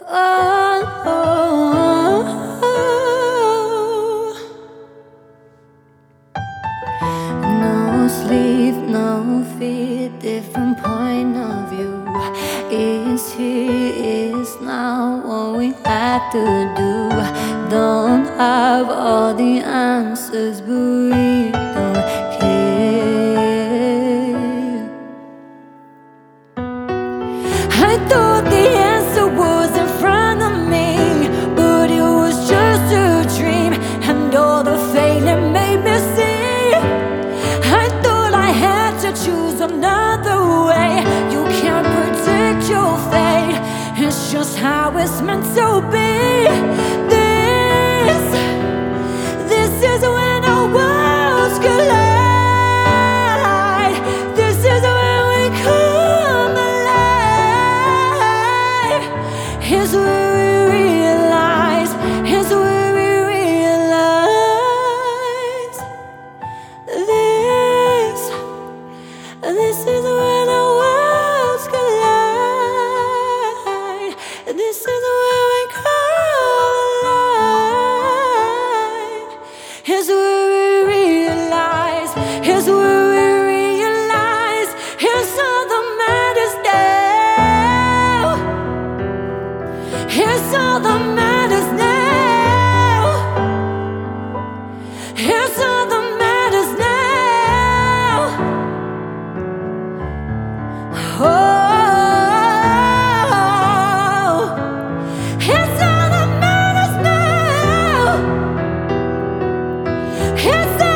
Oh, no sleep, no fear, different point of view. It's here, it's now, what we have to do. Don't have all the answers, but we don't care. I thought the answer was in front of me, but it was just a dream, and all the failing made me see. I thought I had to choose another way. You can't predict your fate, it's just how it's meant to be. This is when our worlds collide. This is when we come alive. Here's where we realize, here's where we realize. This is when our worlds collide. This is where we come alive. Here's where we realize, here's where we realize. Here's all that matters now. Here's all that matters now. Here's all that matters now. Oh, here's all that matters now. Here's